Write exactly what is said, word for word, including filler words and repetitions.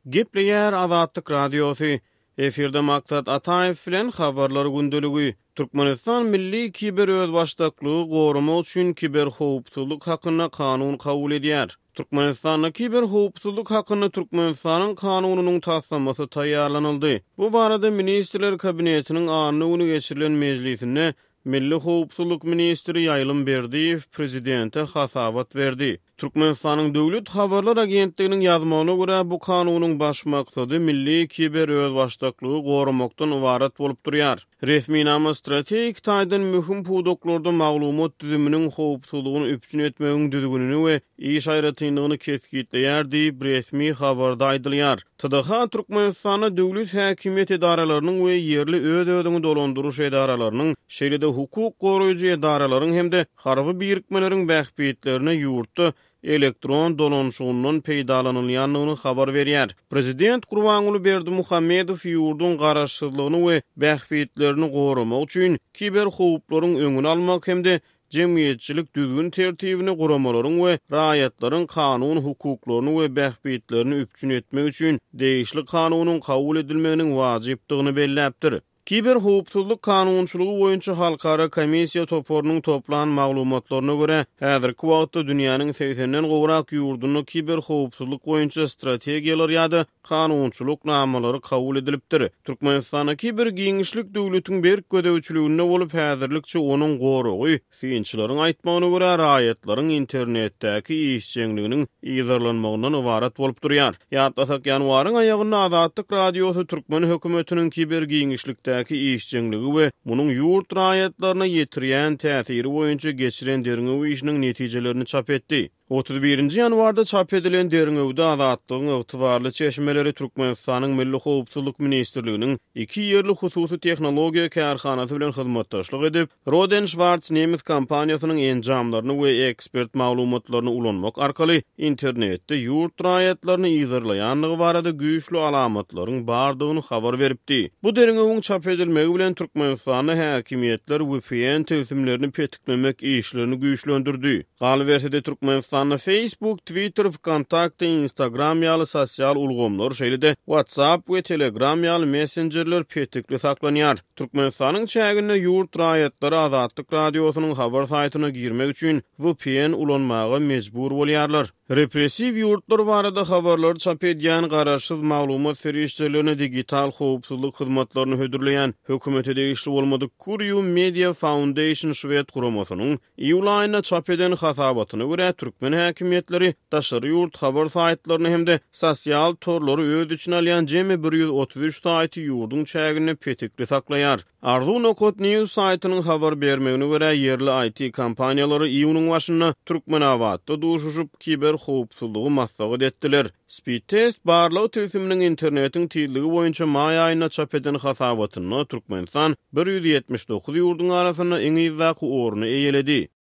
Gepleyer Azatlyk Radiosu. Efirde Maksat Ataev bilen habarlar gündölügi. Türkmenistan Milli Kiber Özbaşdaklygy gorumak üçin kiber howpsuzlyk hakyna kanun kabul edýär. Türkmenistanda kiber howpsuzlyk hakyny Türkmenistanyň kanunynyň tasdiklamasy taýýarlanyldy. Bu barada Ministrler Kabinetiniň anyny güni geçirilen mejlisinde Milli Howpsuzlyk Ministri Ýaýlym Berdiýew prezidente hasawat berdi. Türkmenistanyň Döwlet Habarlar Agentliginiň ýazmagyna görä bu kanunyň baş maksady milli kiber özbaşdaklygy gorumakdan ibaret bolup durýar. Resmi nama strategik taýdan mühim puwdoklarda maglumat düzüminiň howpsuzlygyny üpçün etmegiň düzgünini we iş aýratynlygyny kesgitleýär diýip resmi habarda aýdylýar. T D H Türkmenistana döwlet häkimiýet edaralarynyň we ýerli öz-özüni dolandyryş edaralarynyň, şeýle-de hukuk goraýjy edaralaryň hemde harby birikmeleriň bähbitlerine ýurtda elektron dolanşygynyň peýdalanylýanlygyny habar berýär. Prezident Gurbanuly Berdimuhammedow ýurdun garaşsyzlygyny we bähbitlerini goramak üçin kiber howplaryň öňüni almak hemde jemgyýetçilik düzgün tertibini guramalaryň we raýatlaryň kanun hukuklaryny we bähbitlerini üpçün etmek üçin değişli kanunyň kabul edilmeginiň wajypdygyny belläpdir. Kiber howpsuzlyk kanunçylygy boýunça halkara komissiýa toporunyň toplan maglumatlaryna görä, häzirki wagtda dünýäniň segsenden gowrak ýurduny kiber howpsuzlyk boýunça strategiýalar ýa-da kanunçylyk namalary kabul edilipdir. Türkmenistana kiber giňişlik döwletiň berk gödäwçiligine bolup häzirlikçe onuň goragy, fiýinçilaryň aýtmagyna görä raýatlaryň internetdäki işçiliginiň ýyzarlanmagyndan ibaret bolup durýar. Ýatlasak ýanwaryň aýagyna Azatlyk Radiosy Türkmen hökümetiniň kiber giňişlikde işçiligi we munyň ýurt raýatlaryna ýetirýän täsiri boýunça geçiren derňew işiniň netijelerini çap etdi. otuz birinji ýanwarda çap edilen derňewde Azatlygyň ygtybarly çeşmeleri Türkmenistanyň Milli Howpsuzlyk Ministrliginiň iki ýerli hususy tehnologiýa kärhanasy bilen hyzmatdaşlyk edip, Roden Schwarz Nemes kompaniýasynyň enjamlaryny we ekspert maglumatlaryny ulanmak arkaly internetde ýurt raýatlaryny ýyzarlaýanlygy barada güýçli alamatlaryň bardygyny habar beripdi. Bu derňewiň çap edilmegi bilen Türkmenistanyň häkimiýetler W P N tüzümlerini petiklemek işlerini güýçlendirdi. Galbersede Türkmenistan Facebook, Twitter, Kontakty, Instagram ýaly sosial ulgamlar, şeýle-de WhatsApp we Telegram ýaly messengerler petikli saklanýar. Türkmenistanyň çägine ýurt raýatlary Azatlyk Radiosynyň habar saýtyna girmek üçin W P N ulanmaga mejbur bolýarlar. Repressiv ýurtlar barada habarlary çap edýän garaşsyz maglumat serişçilerini digital howpsuzlyk hyzmatlaryny hödürleýän hökümete degişli bolmady Kurium Media Foundation Şwed guramasynyň iýul aýyna çap eden hasabatyna görä Türkmen häkimiýetleri daşary ýurt habar saýtlaryny hemde sosial torlary öz üçin alýan jemi bir ýüz otuz üç saýty ýurdun çägine petikli saklaýar. Ardu.net News saýtynyň habar bermegine görä ýerli I T kompaniýalary iýunyň başyna Türkmenawatda duşuşup kiber howpsuzlygy maslahat etdiler. Speedtest barlyk tüzüminiň internetiň tilligi boýunça maý aýyna çap eden hasabatyny Türkmenistan bir ýüz ýetmiş dokuz ýurdun arasyna iň ýyzaki orny eýeledi.